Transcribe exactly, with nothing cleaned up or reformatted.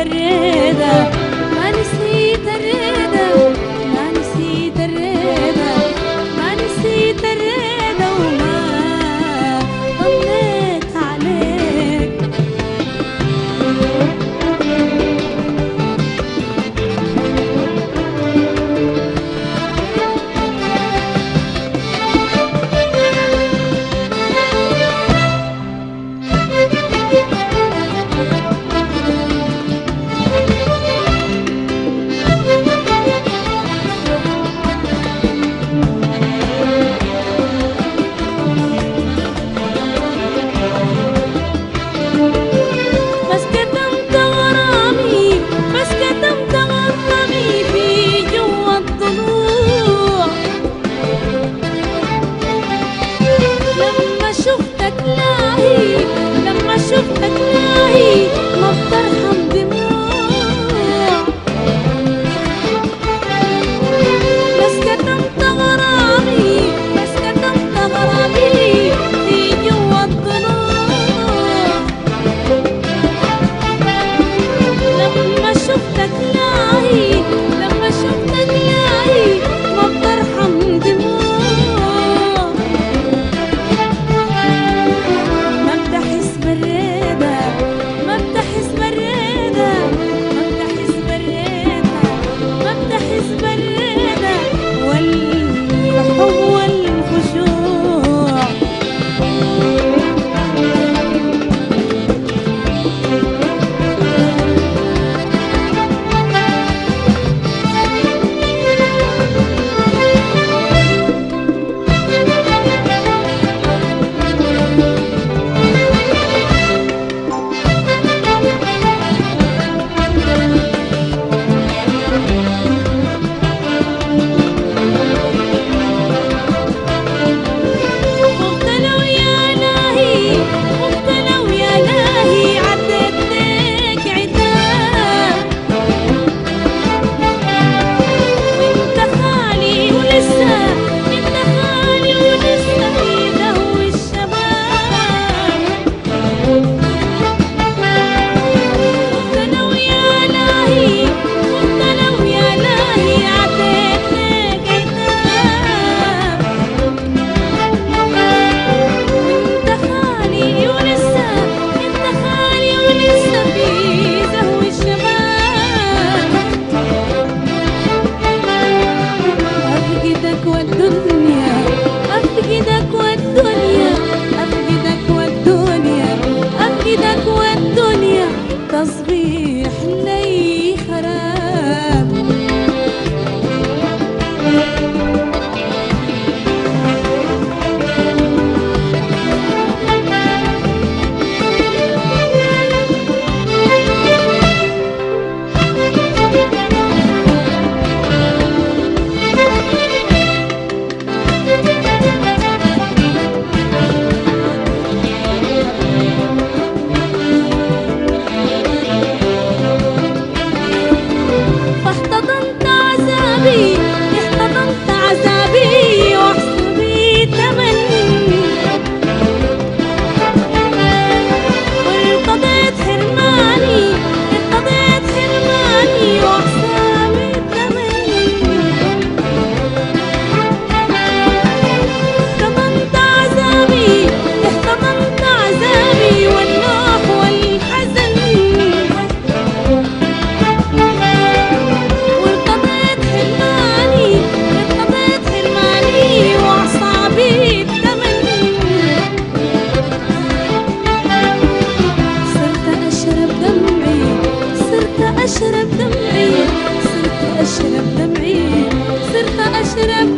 الريدة ما نسيت الريدة ما نسيت الريدة ما نسيت الريدة وما ضليت عليك. شفتك لاهي ما بترحم دموع، بس كتمت غرامي بس كتمت غرامي في جوا الضلوع. لما شفتك لاهي لما شفتك لاهي ما بترحم دموع، ما بتحس بالرضا ما بتحس بالرضا ما بتحس بالرضا ما بتحس بالرضا والحب والخشوع. أفقدك والدنيا أفقدك والدنيا أفقدك والدنيا تصبيح لي خراب. احتضنت عذابي واحسبي ثمن وارتضيت حرماني ارتضيت حرماني واحسبي ثمن. احتضنت عذابي احتضنت عذابي والنوح والحزن أشرب دمعي صرت أشرب دمعي صرت أشرب